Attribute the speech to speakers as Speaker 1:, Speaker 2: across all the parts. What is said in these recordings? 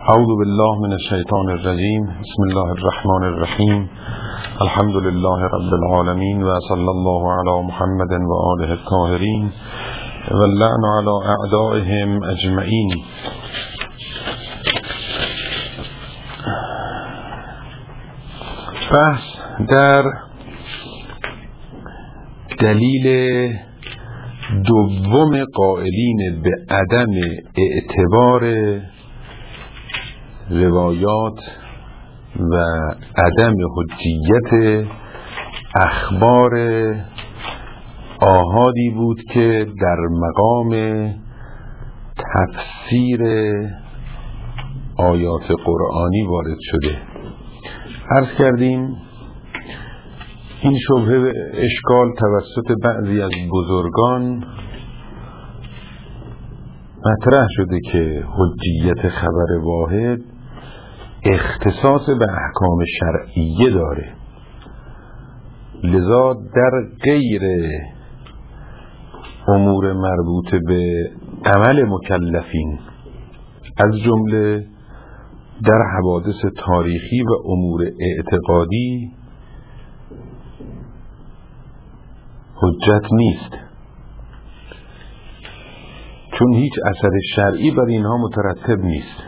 Speaker 1: اعوذ بالله من الشیطان الرجیم. بسم الله الرحمن الرحیم. الحمد لله رب العالمین و صلی الله علی محمد و آله الطاهرین و اللعن علی اعدائهم اجمعین. بحث در دلیل دوم قائلین به عدم اعتبار روایات و عدم حجیت اخبار آحادی بود که در مقام تفسیر آیات قرآنی وارد شده. عرض کردیم این شبهه اشکال توسط بعضی از بزرگان مطرح شده که حجیت خبر واحد اختصاص به احکام شرعیه داره، لذا در غیر امور مربوط به عمل مکلفین از جمله در حوادث تاریخی و امور اعتقادی حجت نیست، چون هیچ اثر شرعی بر اینها مترتب نیست.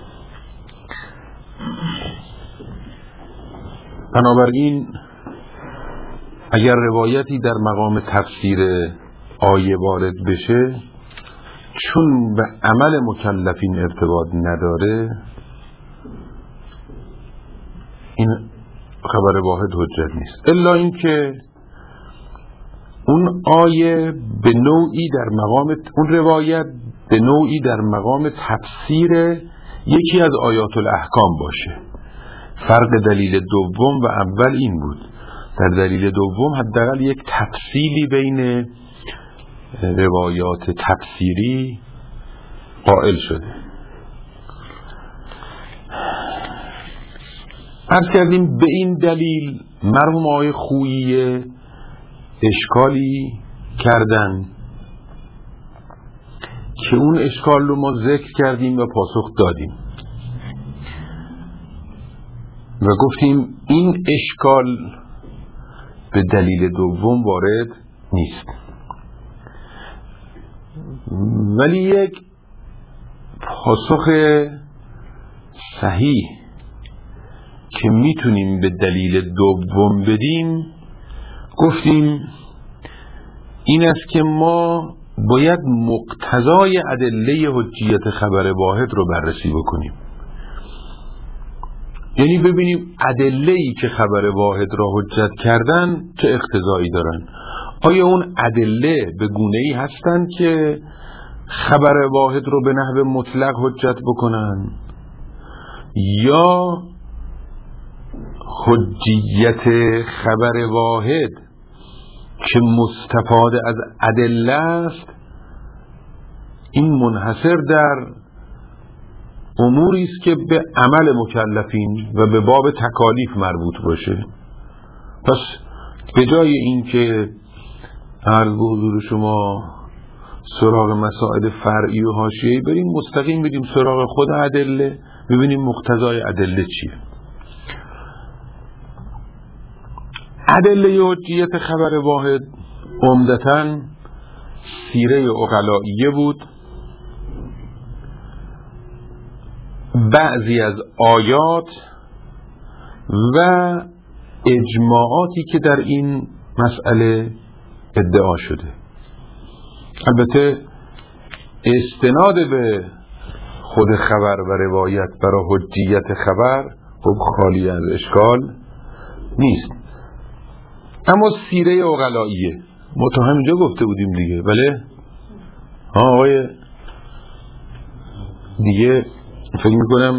Speaker 1: بنابراین اگر روایتی در مقام تفسیر آیه وارد بشه، چون به عمل مکلفین ارتباط نداره، این خبر واحد حجت نیست، الا اینکه اون آیه به نوعی در مقام، اون روایت به نوعی در مقام تفسیر یکی از آیات الاحکام باشه. فرق دلیل دوم و اول این بود. در دلیل دوم حداقل یک تفصیلی بین روایات تفسیری قائل شده. عرض کردیم به این دلیل مرحوم آقای خویی اشکالی کردن که اون اشکال رو ما ذکر کردیم و پاسخ دادیم و گفتیم این اشکال به دلیل دوم وارد نیست، ولی یک پاسخ صحیح که میتونیم به دلیل دوم بدیم گفتیم این است که ما باید مقتضای ادله حجیت خبر واحد رو بررسی بکنیم، یعنی ببینیم ادله‌ای که خبر واحد را حجت کردن چه اقتضایی دارن. آیا اون ادله به گونه‌ای هستند که خبر واحد رو به نحو مطلق حجت بکنن، یا حجیت خبر واحد که مستفاد از ادله است این منحصر در اموری است که به عمل مکلفین و به باب تکالیف مربوط باشه. پس به جای این که عرض به حضور شما سراغ مسائل فرعی و حاشیه‌ای بریم، مستقیم بریم سراغ خود ادله، ببینیم مقتضای ادله چیه. ادله حجیت خبر واحد عمدتاً سیره عقلائیه بود، بعضی از آیات و اجماعاتی که در این مسئله ادعا شده. البته استناد به خود خبر و روایت برای حجیت خبر خب خالی از اشکال نیست، اما سیره عقلائیه ما تا همینجا گفته بودیم دیگه. بله آقای دیگه فکر میکنم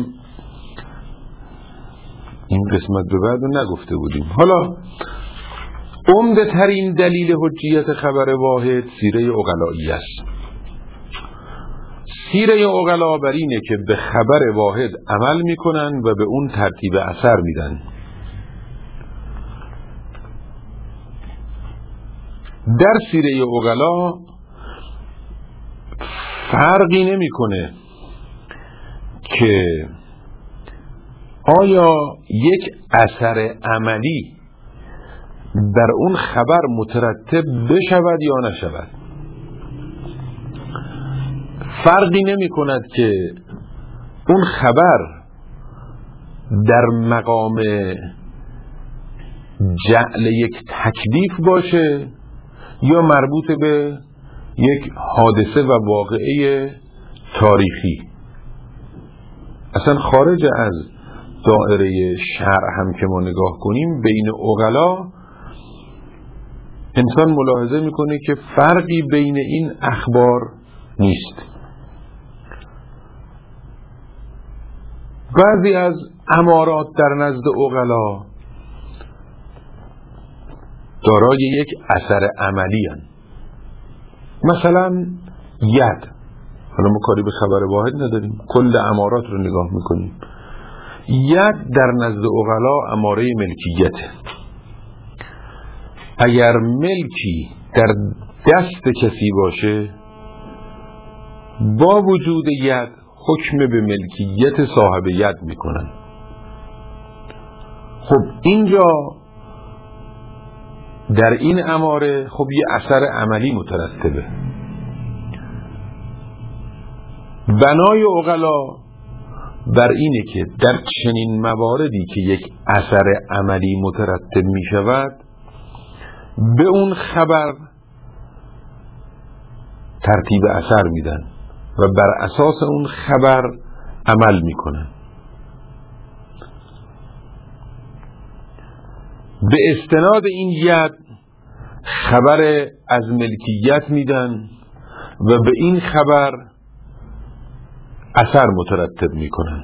Speaker 1: این قسمت به بعد نگفته بودیم. حالا عمده ترین دلیل حجیت خبر واحد سیره عقلائیه است. سیره عقلا بر اینه که به خبر واحد عمل میکنن و به اون ترتیب اثر میدن. در سیره عقلا فرقی نمیکنه که آیا یک اثر عملی بر اون خبر مترتب بشود یا نشود؟ فرقی نمی کند که اون خبر در مقام جعل یک تکلیف باشه یا مربوط به یک حادثه و واقعه تاریخی. اصلا خارج از دائره شرع هم که ما نگاه کنیم، بین عقلا انسان ملاحظه میکنه که فرقی بین این اخبار نیست. بعضی از امارات در نزد عقلا دارای یک اثر عملی هستند. مثلا ید، حالا ما کاری به خبر واحد نداریم، کل امارات رو نگاه میکنیم. ید در نزد عقلا اماره ملکیته. اگر ملکی در دست کسی باشه، با وجود ید حکم به ملکیت صاحب ید میکنن. خب اینجا در این اماره خب یه اثر عملی مترتبه. بنای عقلا بر اینه که در چنین مواردی که یک اثر عملی مترتب می شود، به اون خبر ترتیب اثر میدن و بر اساس اون خبر عمل میکنن. به استناد این ید خبر از ملکیت میدن و به این خبر اثر مترتب میکنن.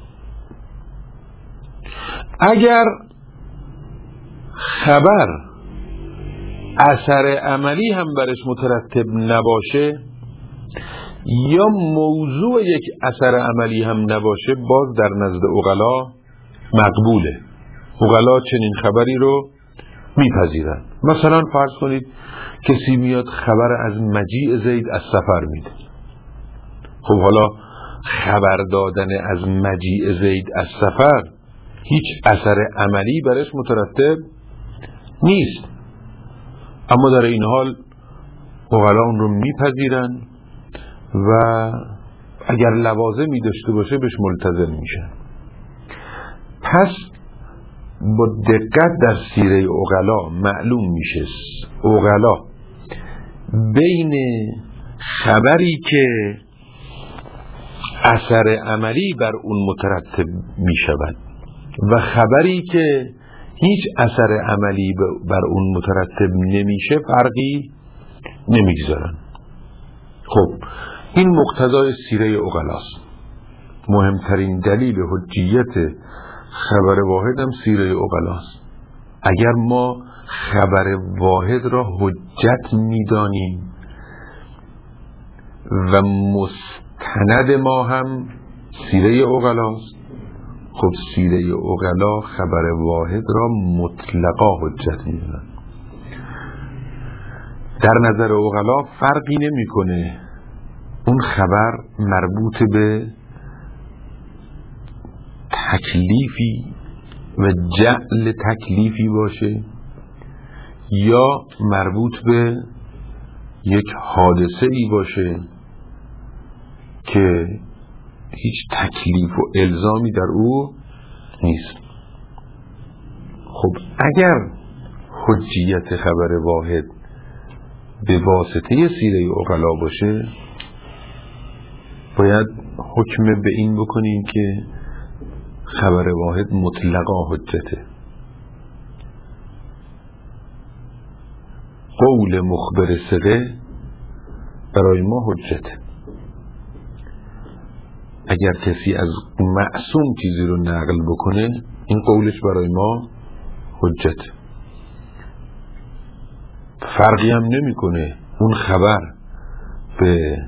Speaker 1: اگر خبر اثر عملی هم برش مترتب نباشه یا موضوع یک اثر عملی هم نباشه، باز در نزد عقلا مقبوله. عقلا چنین خبری رو میپذیرن. مثلا فرض کنید کسی میاد خبر از مجیء زید از سفر میده. خب حالا خبر دادن از مجیء زید از سفر هیچ اثر عملی برش مترتب نیست، اما در این حال عقلا اون رو میپذیرن و اگر لوازمی داشته باشه بهش ملتزم میشن. پس با دقت در سیره عقلا معلوم میشه عقلا بین خبری که اثر عملی بر اون مترتب میشود و خبری که هیچ اثر عملی بر اون مترتب نمیشه فرقی نمیگذارن. خب این مقتضای سیره عقلاست. مهمترین دلیل حجیت خبر واحد هم سیره عقلاست. اگر ما خبر واحد را حجت میدانیم و مستند ما هم سیره عقلاست، خب سیره عقلا خبر واحد را مطلقا حجت میدونن. در نظر عقلا فرقی نمیکنه اون خبر مربوط به تکلیفی و جعل تکلیفی باشه یا مربوط به یک حادثه ای باشه که هیچ تکلیف و الزامی در او نیست. خب اگر حجیت خبر واحد به واسطه سیره عقلا باشه، باید حکم به این بکنیم که خبر واحد مطلقا حجته. قول مخبر ثقه برای ما حجته. اگر کسی از معصوم چیزی رو نقل بکنه، این قولش برای ما حجت. فرقی هم نمیکنه اون خبر به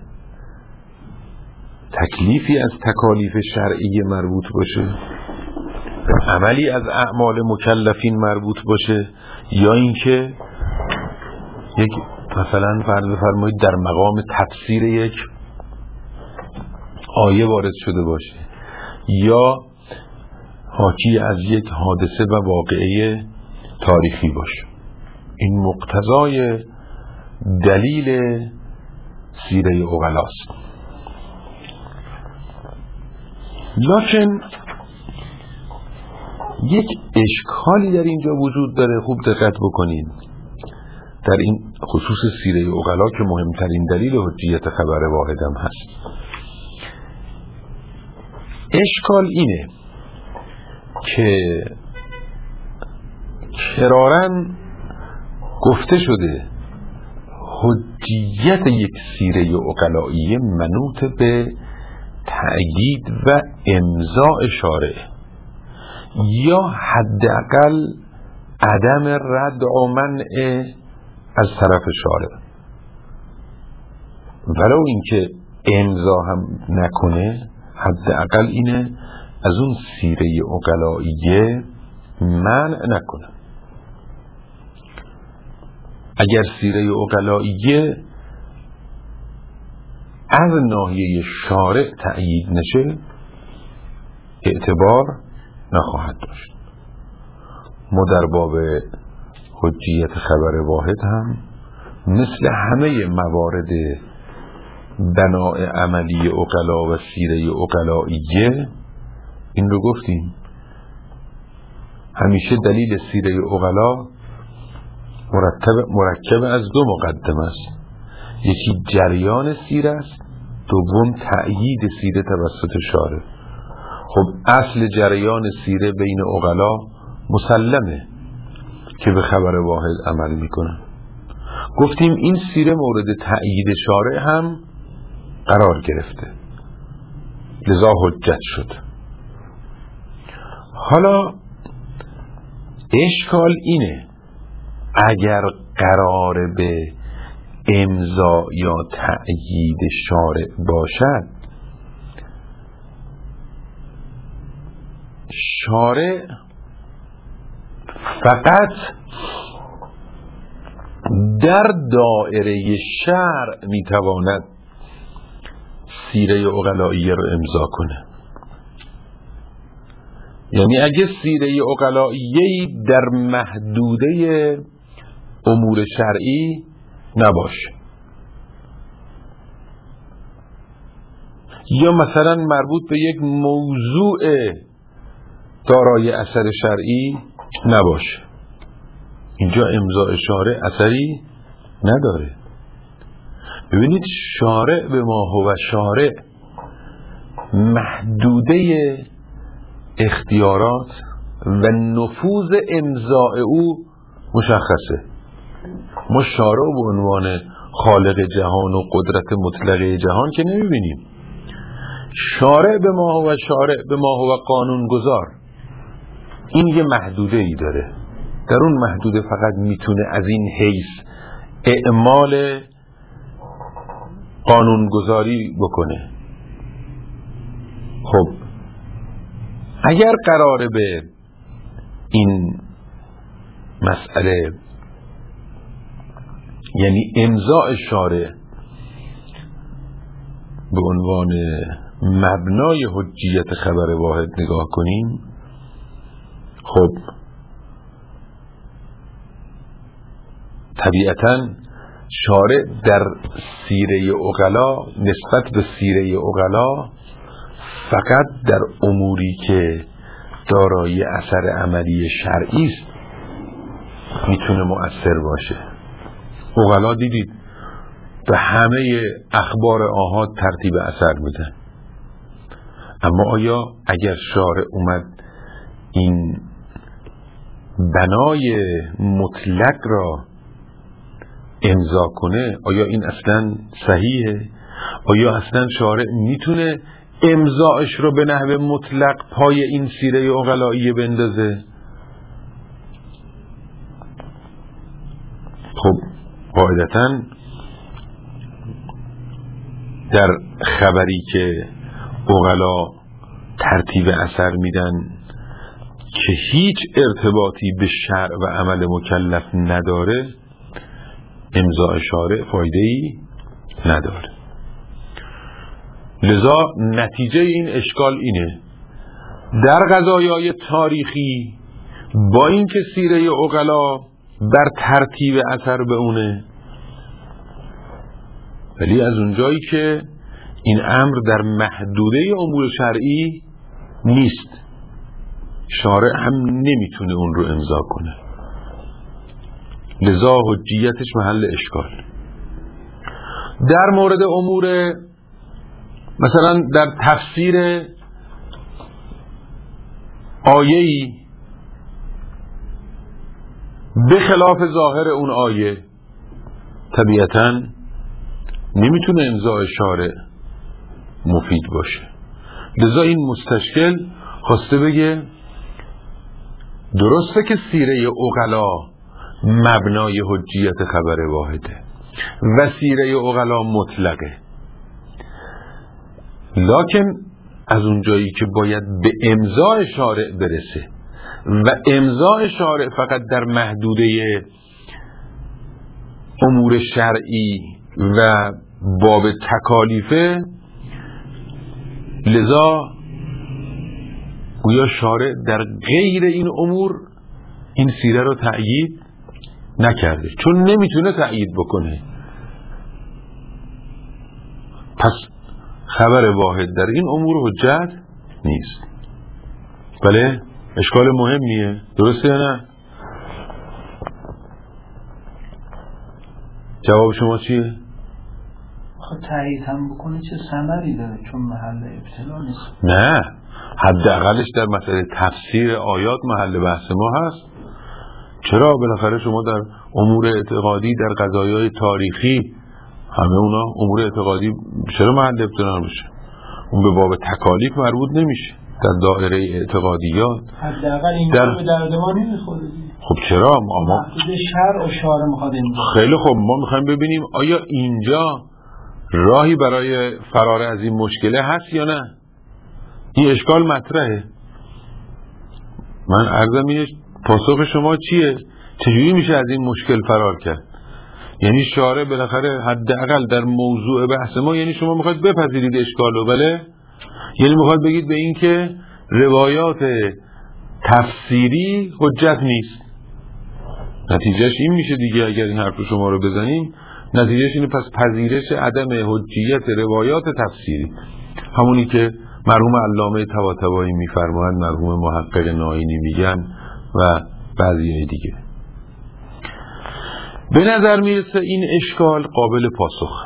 Speaker 1: تکلیفی از تکالیف شرعی مربوط باشه، عملی از اعمال مکلفین مربوط باشه، یا اینکه یک مثلا فرض فرمایید در مقام تفسیر یک آیه وارد شده باشه، یا حاکی از یک حادثه و واقعه تاریخی باشه. این مقتضای دلیل سیره عقلاست. لکن یک اشکالی در اینجا وجود داره، خوب دقت بکنید. در این خصوص سیره عقلا که مهمترین دلیل حجیت خبر واحدم هست، اشکال اینه که کراراً گفته شده حجیت یک سیره عقلائیه منوط به تأیید و امضاء شارع یا حداقل عدم رد و منع از طرف شارع، ولو اینکه امضا هم نکنه حداقل اینه از اون سیره عقلائیه منع نکنه. اگر سیره عقلائیه از ناحیه شارع تأیید نشه اعتبار نخواهد داشت. ما در باب حجیت خبر واحد هم مثل همه موارد بناء عملی عقلا و سیره عقلائیه این رو گفتیم. همیشه دلیل سیره عقلا مرکب از دو مقدمه است. یکی جریان سیره است، دوم تأیید سیره توسط شارع. خب اصل جریان سیره بین عقلا مسلمه که به خبر واحد عمل میکنه. گفتیم این سیره مورد تأیید شارع هم قرار گرفته، لذا حجت شد. حالا اشکال اینه اگر قرار به امضا یا تأیید شارع باشد، شارع فقط در دائره شرع میتواند سیره عقلائیه رو امضا کنه. یعنی اگه سیره عقلائیه در محدوده امور شرعی نباشه یا مثلا مربوط به یک موضوع دارای اثر شرعی نباشه، اینجا امضاء شارع اثری نداره. ببینید شارع به ما هو شارع محدوده اختیارات و نفوذ امضاء او مشخصه. ما شارع به عنوان خالق جهان و قدرت مطلقه جهان که نمیبینیم. شارع به ما هو شارع به ما هو قانون گذار، این یه محدوده ای داره. در اون محدوده فقط میتونه از این حیث اعمال قانونگذاری بکنه. خب اگر قراره به این مسئله یعنی امضاء شارع به عنوان مبنای حجیت خبر واحد نگاه کنیم، خب طبیعتاً شارع در سیره عقلا نسبت به سیره عقلا فقط در اموری که دارای اثر عملی شرعی است میتونه مؤثر باشه. عقلا دیدید به همه اخبار آحاد ترتیب اثر میدن، اما آیا اگر شارع اومد این بنای مطلق را امضا کنه، آیا این اصلا صحیحه؟ آیا اصلا شارع میتونه امضاش رو به نحو مطلق پای این سیره عقلائیه بندازه؟ خب قاعدتاً در خبری که عقلا ترتیب اثر میدن که هیچ ارتباطی به شرع و عمل مکلف نداره، امضاء شارع فایده‌ای نداره. لذا نتیجه این اشکال اینه در قضایای تاریخی با اینکه سیره عقلا بر ترتیب اثر به اونه، ولی از اونجایی که این امر در محدوده امور شرعی نیست، شارع هم نمیتونه اون رو امضا کنه، لذا حجیتش محل اشکال. در مورد امور مثلا در تفسیر آیه‌ای به خلاف ظاهر اون آیه، طبیعتاً نمیتونه امضای شارع مفید باشه. لذا این مستشکل خواسته بگه درسته که سیره عقلا مبنای حجیت خبر واحده و سیره عقلا مطلقه، لکن از اونجایی که باید به امضای شارع برسه و امضای شارع فقط در محدوده امور شرعی و باب تکالیفه، لذا گویا شارع در غیر این امور این سیره رو تأیید نکرده، چون نمیتونه تأیید بکنه. پس خبر واحد در این امور حجت نیست. بله، اشکال مهمیه، درسته یا نه؟ جواب شما چیه؟
Speaker 2: تأیید هم بکنه چه ثمری داره، چون محل ابتلا نیست.
Speaker 1: نه، حداقلش در مسئله تفسیر آیات محل بحث ما هست. چرا؟ بالاخره شما در امور اعتقادی، در قضایای تاریخی، همه اونا امور اعتقادی چرا محل ابتلا میشه؟ اون به باب تکالیف مربوط نمیشه در دایره اعتقادیات.
Speaker 2: حداقل اینجا به درد ما نمیخوره.
Speaker 1: خب چرا؟ ما
Speaker 2: شرع و شارع میخواد اینجا.
Speaker 1: خیلی خوب، ما میخوایم ببینیم آیا اینجا راهی برای فرار از این مشکله هست یا نه. این اشکال مطرحه. من عرضم اینه پاسخ شما چیه؟ چجوری میشه از این مشکل فرار کرد؟ یعنی شارع بالاخره حداقل در موضوع بحث ما، یعنی شما میخواید بپذیرید اشکال رو، بله؟ یعنی میخواید بگید به این که روایات تفسیری حجت نیست. نتیجهش این میشه دیگه، اگر این حرف شما رو بزنیم نتیجهش اینه پس پذیرش عدم حجیت روایات تفسیری، همونی که مرحوم علامه طباطبایی میفرمایند، مرحوم محقق ناینی میگن و بعضیای دیگه. به نظر میرسه این اشکال قابل پاسخ.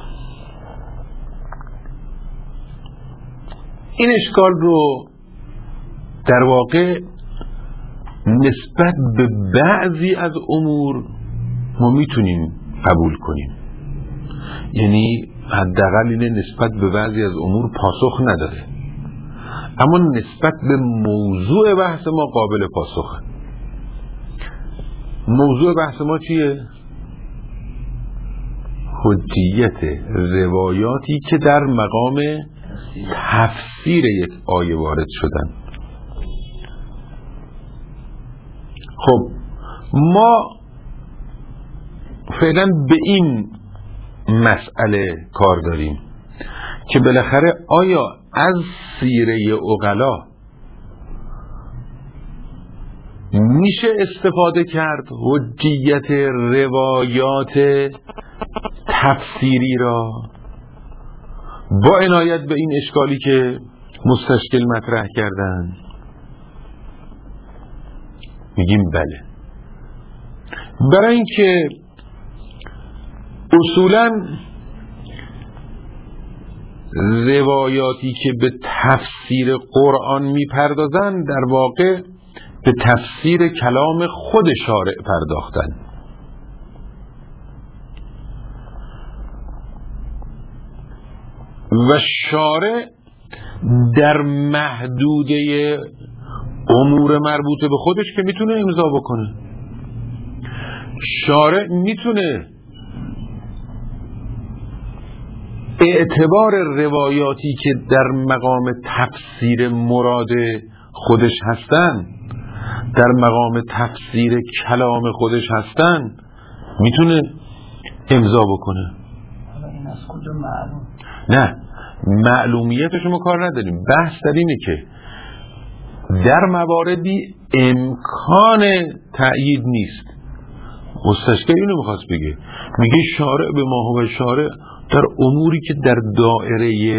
Speaker 1: این اشکال رو در واقع نسبت به بعضی از امور ما میتونیم قبول کنیم، یعنی حداقل اینه نسبت به بعضی از امور پاسخ نداره، اما نسبت به موضوع بحث ما قابل پاسخه. موضوع بحث ما چیه؟ حجیت روایاتی که در مقام تفسیر یک آیه وارد شدن. خب ما فعلا به این مسئله کار داریم که بالاخره آیا از سیره عقلا میشه استفاده کرد حجیت روایات تفسیری را با عنایت به این اشکالی که مستشکل مطرح کردن؟ میگیم بله. برای اینکه اصولاً روایاتی که به تفسیر قرآن میپردازن در واقع به تفسیر کلام خود شارع پرداختن و شارع در محدوده امور مربوطه به خودش که میتونه امضا بکنه. شارع میتونه اعتبار روایاتی که در مقام تفسیر مراد خودش هستن، در مقام تفسیر کلام خودش هستن، میتونه امضا بکنه.
Speaker 2: این از کجا معلوم؟
Speaker 1: نه، معلومیتش ما کار نداریم. بحث در اینه که در مواردی امکان تأیید نیست. مستشکل اینو میخواست بگه، میگه شارع به ما هو شارع در اموری که در دائره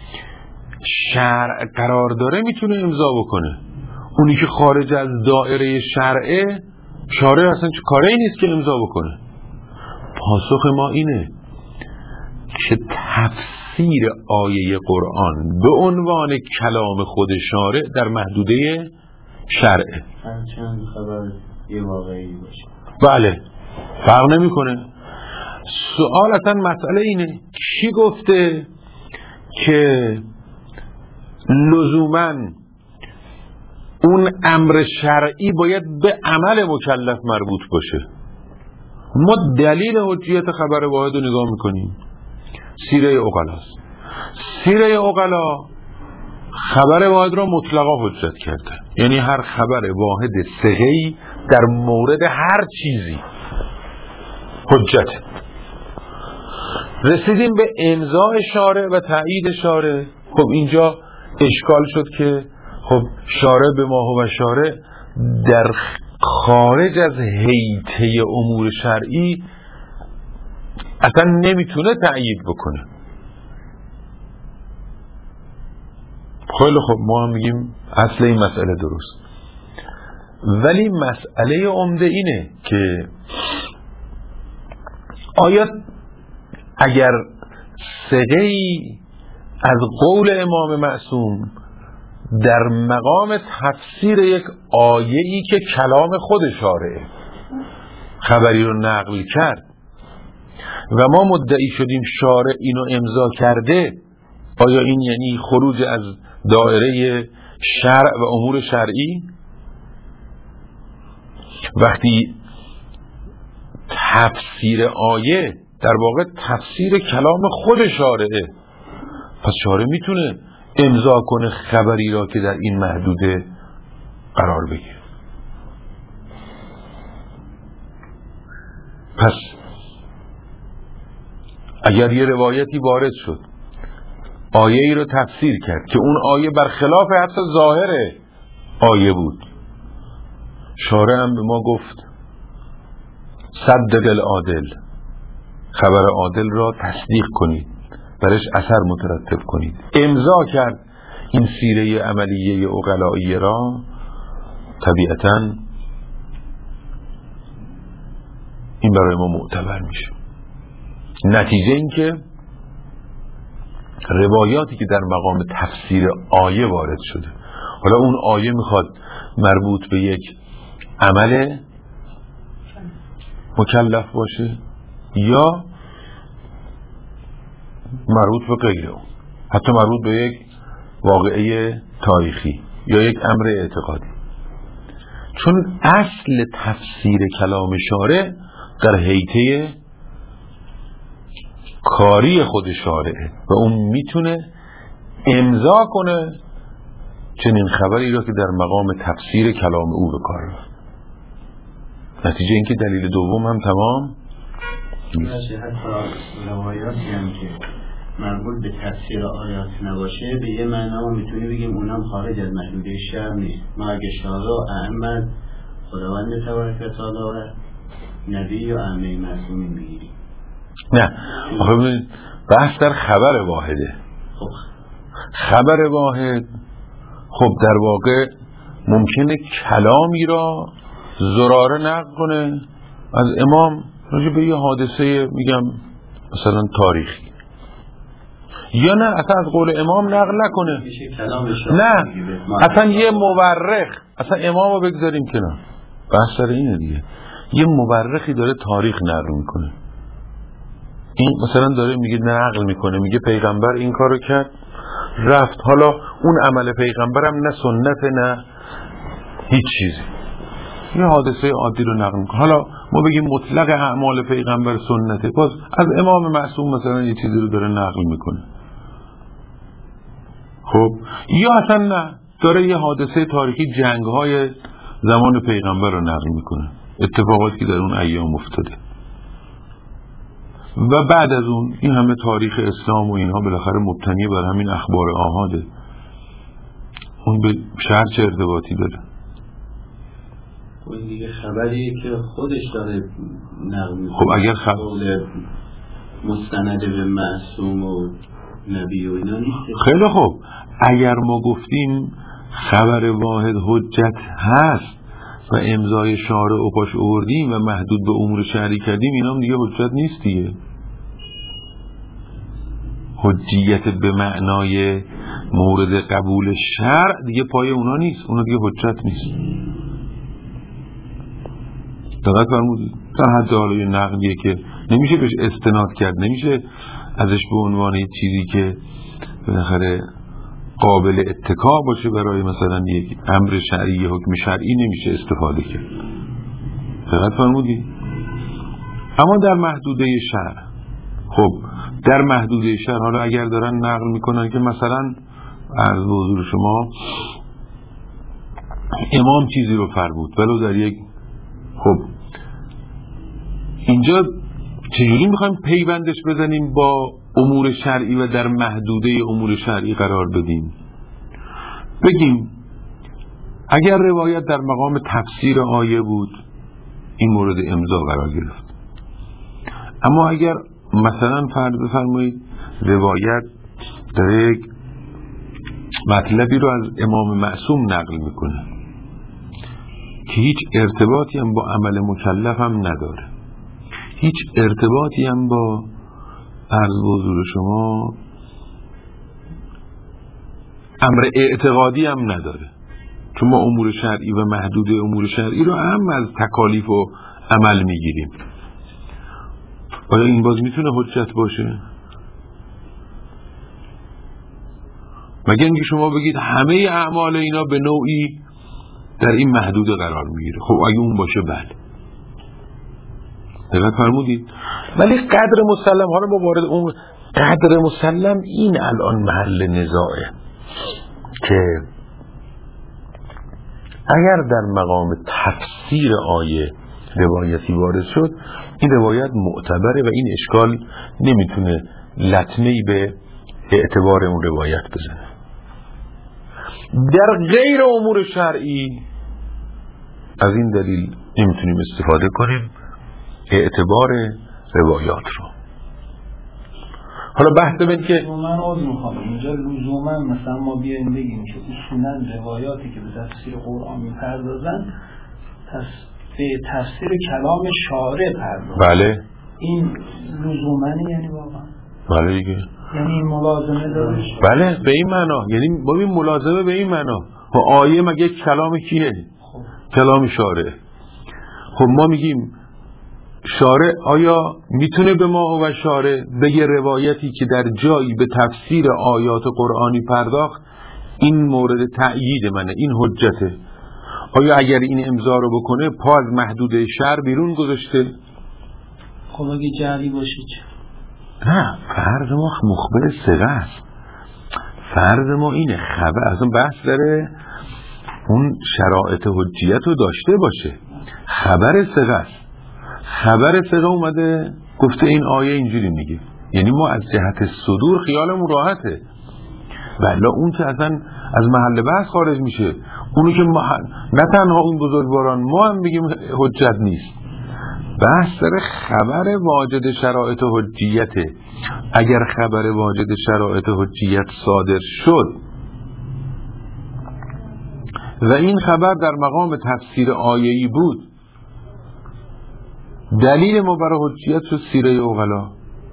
Speaker 1: شرع قرار داره میتونه امضا بکنه. اونی که خارج از دائره شرعه، شارع اصلا چه کاری نیست که امضا بکنه. پاسخ ما اینه که تفسیر آیه قرآن به عنوان کلام خود شارع در محدوده شرعه،
Speaker 3: هرچند خبر یه واقعی باشه،
Speaker 1: بله فرق نمیکنه. سوال اصلا مسئله اینه کی گفته که لزوماً اون امر شرعی باید به عمل مکلف مربوط باشه؟ ما دلیل حجیت خبر واحد رو نگاه میکنیم، سیره عقلاست. سیره عقلا خبر واحد را مطلقا حجت کرده، یعنی هر خبر واحد صحیح در مورد هر چیزی حجت. رسیدیم به امضای شارع و تایید شارع. خب اینجا اشکال شد که خب شارع به ما هو شارع در خارج از حیطه امور شرعی اصلا نمیتونه تأیید بکنه. خیلی خب ما هم میگیم اصل این مسئله درست، ولی مسئله عمده اینه که آیا اگر صحیح از قول امام معصوم در مقام تفسیر یک آیه‌ای که کلام خود شارعه خبری رو نقل کرد و ما مدعی شدیم شارع اینو امضا کرده، آیا این یعنی خروج از دایره شرع و امور شرعی؟ وقتی تفسیر آیه در واقع تفسیر کلام خود شارعه، پس شارع میتونه امضا کنه خبری را که در این محدوده قرار بگیره. پس اگر یه روایتی وارد شد آیه ای رو تفسیر کرد که اون آیه برخلاف حتی ظاهر آیه بود، شارع هم به ما گفت صدق العادل، خبر عادل را تصدیق کنید، برش اثر مترتب کنید، امضا کرد این سیره عملیه عقلایی را، طبیعتاً این برای ما معتبر میشه. نتیجه این که روایاتی که در مقام تفسیر آیه وارد شده، حالا اون آیه میخواد مربوط به یک عمل مکلف باشه یا مربوط به غیره، حتی مربوط به یک واقعه تاریخی یا یک امر اعتقادی، چون اصل تفسیر کلام شارع در حیطه کاری خود شارعه و اون میتونه امضا کنه چنین خبری را که در مقام تفسیر کلام او به کار رفت. نتیجه این که دلیل دوم هم تمام
Speaker 3: نیست. حتی روایاتی هم که مربوط به تفسیر آیات نباشه به یه معنا میتونی بگیم اونم خارج از محدوده شرع نیست. ما اگه شارع احمد خداوند تبارک و تعالی نبی یا ائمه معصومین بگیریم،
Speaker 1: نه آخه بحث در خبر واحده. خبر واحد خب در واقع ممکنه کلامی را زراره نقل کنه از امام راجع به یه حادثه، میگم مثلا تاریخی، یا نه اصلا از قول امام نقل نکنه، نه اصلا یه مورخ، اصلا امام رو بگذاریم کنار، بحث در اینه دیگه، یه مورخی داره تاریخ نقل میکنه، این مثلا داره میگه نقل میکنه، میگه پیغمبر این کارو کرد رفت، حالا اون عمل پیغمبرم نه سنت نه هیچ چیزی، یه حادثه عادی رو نقل میکنه، حالا ما بگیم مطلق اعمال پیغمبر سنته، باز از امام معصوم مثلا یه چیزی رو داره نقل میکنه. خب یا اصلا نه داره یه حادثه تاریخی جنگ‌های زمان پیغمبر رو نقل میکنه، اتفاقاتی که در اون ایام افتاده و بعد از اون این همه تاریخ اسلام و اینها بالاخره مبتنی بر همین اخبار آحاده. اون به شرع چه ارتباطی داره؟
Speaker 3: این دیگه خبریه که خودش داره نقل میکنه.
Speaker 1: خب اگر
Speaker 3: مستند به معصوم و نبی و اینا نیست.
Speaker 1: خیلی خوب، اگر ما گفتیم خبر واحد حجت هست و امضای شارع و پاش آوردیم و محدود به امور شرعی کردیم، اینا هم دیگه حجت نیست دیگه. حجیت به معنای مورد قبول شرع دیگه پای اونا نیست، اونا دیگه حجت نیست. دقت فرمودید؟ تا حد حالا یه نقلیه که نمیشه بهش استناد کرد، نمیشه ازش به عنوان یه چیزی که بالاخره قابل اتکا باشه برای مثلا یک امر شرعی، حکم شرعی نمیشه استفاده کرد. دقت فرمودید؟ اما در محدوده شرع، خب در محدوده شرع حالا اگر دارن نقل میکنن که مثلا عرض به حضور شما امام چیزی رو فرمود ولو در یک، خب اینجا چجوری میخوایم پیوندش بزنیم با امور شرعی و در محدوده امور شرعی قرار بدیم؟ بگیم اگر روایت در مقام تفسیر آیه بود این مورد امضا قرار گرفت، اما اگر مثلا فرض بفرمایید روایت در یک مطلبی رو از امام معصوم نقل میکنه که هیچ ارتباطی هم با عمل مکلف هم نداره، هیچ ارتباطی هم با عرض به حضور شما امر اعتقادی هم نداره، چون ما امور شرعی و محدود امور شرعی رو هم از تکالیف و عمل میگیریم. آیا این باز میتونه حجت باشه؟ مگر اینکه شما بگید همه اعمال اینا به نوعی در این محدوده قرار میگیره. خب اگه اون باشه بله، دقت فرمودید؟ ولی قدر مسلم، حالا ما وارد اون قدر مسلم این الان محل نزاعه که اگر در مقام تفسیر آیه روایتی وارد شد این روایت معتبره و این اشکال نمیتونه لطمه‌ای به اعتبار اون روایت بزنه. در غیر امور شرعی از این دلیل نمیتونیم استفاده کنیم اعتبار روایات رو. حالا بحث من که
Speaker 2: من عرض میخوام اینجا لزوما مثلا ما بیاییم بگیم که اصولا روایاتی که به تفسیر قرآن میپردازن به تفسیر کلام شارع پردازن.
Speaker 1: بله
Speaker 2: این لزومنی یعنی واقعا؟
Speaker 1: بله دیگه،
Speaker 2: یعنی ملازمه داره؟
Speaker 1: بله به این معنا، یعنی ببین ملازمه به این معنا. و آیه مگه کلام کیه؟ کلام شارع. خب ما میگیم شارع آیا میتونه به ما و شارع بگه روایتی که در جایی به تفسیر آیات قرآنی پرداخت این مورد تأیید منه، این حجته؟ آیا اگر این امضا رو بکنه پا از محدوده شرع بیرون گذاشته؟
Speaker 2: خب اگه جعلی باشه چه؟
Speaker 1: نه، فرض ما مخبر ثقه است. فرض ما اینه خبر اصلا بحث داره اون شرایط حجیت رو داشته باشه. خبر ثقه است، خبر ثقه اومده گفته این آیه اینجوری میگه، یعنی ما از جهت صدور خیالمون راحته، ولی اون که اصلا از محل بحث خارج میشه، اونو که نه تنها اون بزرگواران ما هم میگیم حجت نیست. بحث داره خبر واجد شرایط حجیته. اگر خبر واجد شرایط حجیت صادر شد و این خبر در مقام تفسیر آیه‌ای بود، دلیل ما برای حجیت شد سیره اوغلا،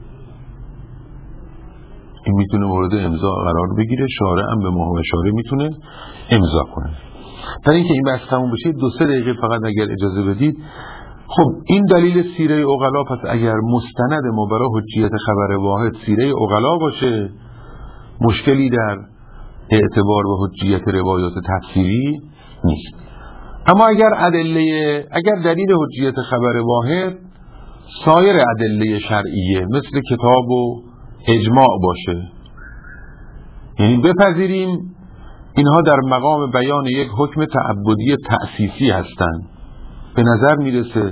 Speaker 1: این میتونه مورد امضا قرار بگیره، شارع هم به ما و شارع میتونه امضا کنه. تا اینکه این بحث تموم بشه 2-3 دقیقه فقط اگر اجازه بدید. خب این دلیل سیره اوغلا، پس اگر مستند ما برای حجیت خبر واحد سیره اوغلا باشه مشکلی در اعتبار و حجیت روایات تفسیری نیست. اما اگر دلیل حجیت خبر واحد سایر ادله شرعیه مثل کتاب و اجماع باشه، یعنی بپذیریم اینها در مقام بیان یک حکم تعبدی تأسیسی هستند، به نظر میرسه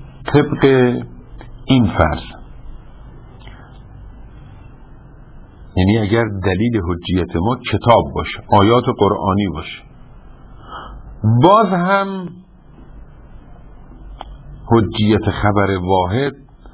Speaker 1: طبق این فرض یعنی اگر دلیل حجیت ما کتاب باشه، آیات قرآنی باشه، باز هم حجیت خبر واحد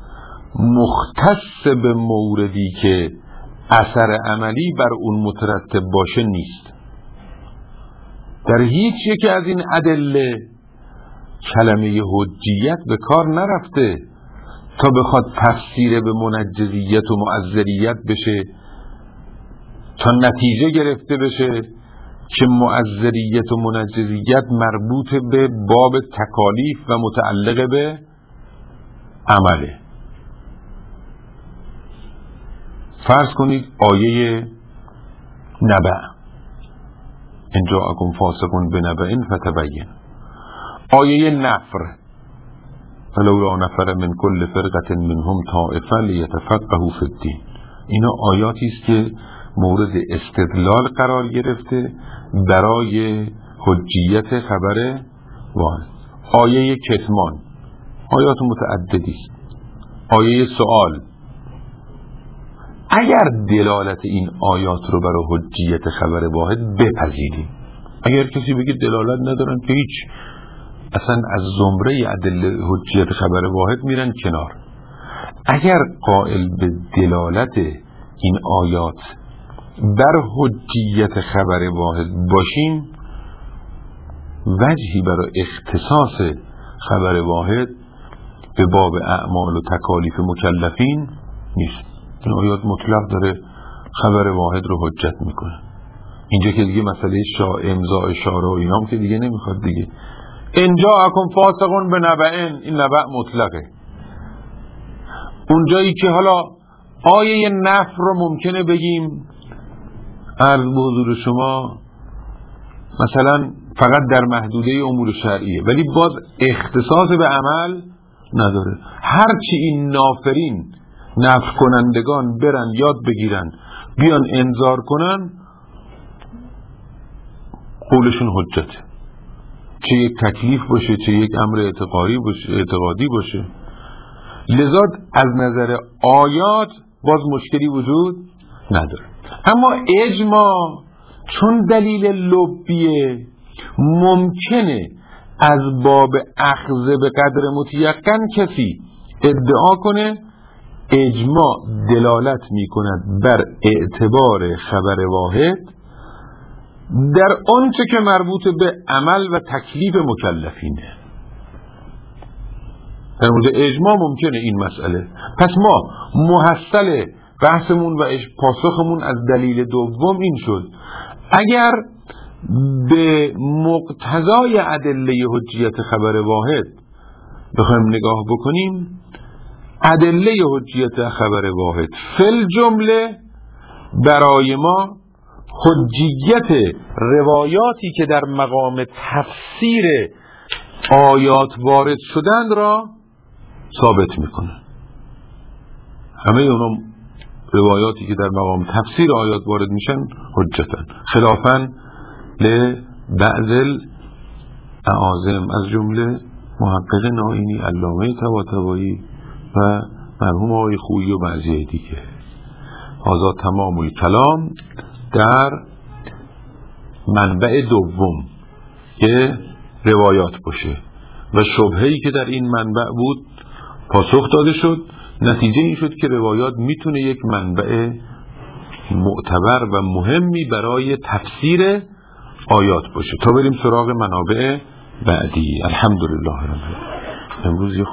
Speaker 1: مختص به موردی که اثر عملی بر اون مترتب باشه نیست. در هیچ یک از این ادله کلمه حجیت به کار نرفته تا بخواد تفسیر به منجزیت و معذریت بشه، تا نتیجه گرفته بشه که معذریت و منجزیت مربوط به باب تکالیف و متعلق به عمله. فرض کنید آیه نبأ، ان جاءکم فاسق بنبأ فتبین، آیه نفر، فلولا نفر من کل فرقة منهم طائفة لیتفقهوا فی الدین، اینا آیاتی است که مورد استدلال قرار گرفته برای حجیت خبر واحد. آیه کتمان، آیات متعددی است. آیه سؤال، اگر دلالت این آیات رو برای حجیت خبر واحد بپذیریم، اگر کسی بگه دلالت ندارن که هیچ، اصلا از زمره ادله حجیت خبر واحد میرن کنار. اگر قائل به دلالت این آیات بر حجیت خبر واحد باشیم، وجهی برای اختصاص خبر واحد به باب اعمال و تکالیف مکلفین نیست. این آیات مطلق داره خبر واحد رو حجت میکنه. اینجا که دیگه مسئله امضاء شارع و اینام که دیگه نمیخواد دیگه. ان جاءکم فاسق بنبأ، این نبأ مطلقه. اونجایی که حالا آیه نفر رو ممکنه بگیم عرض به حضور شما مثلا فقط در محدوده امور شرعیه، ولی باز اختصاص به عمل نداره. هرچی این نافرین نفر کنندگان برن یاد بگیرن بیان انذار کنن، قولشون حجته، چه یک تکلیف باشه چه یک امر اعتقادی باشه. لذا از نظر آیات باز مشکلی وجود نداره. اما اجماع چون دلیل لبیه، ممکنه از باب اخذ به قدر متیقن کسی ادعا کنه اجماع دلالت می کند بر اعتبار خبر واحد در آنچه که مربوط به عمل و تکلیف مکلفینه. در مورد اجماع ممکنه این مسئله. پس ما محصل بحثمون و پاسخمون از دلیل دوم این شد، اگر به مقتضای ادله حجیت خبر واحد بخوایم نگاه بکنیم، ادله حجیت خبر واحد فل جمله برای ما حجیت روایاتی که در مقام تفسیر آیات وارد شدند را ثابت میکنه. همه اونا روایاتی که در مقام تفسیر آیات وارد میشن حجتن، خلافاً لبعض الاعاظم از جمله محقق نائینی، علامه طباطبایی و مرحوم آقای خویی و بعضی دیگه. هذا تمام الکلام در منبع دوم که روایات باشه و شبهه‌ای که در این منبع بود پاسخ داده شد. نتیجه این شد که روایات میتونه یک منبع معتبر و مهمی برای تفسیر آیات باشه. تا بریم سراغ منابع بعدی. الحمدلله رب العالمین. امروز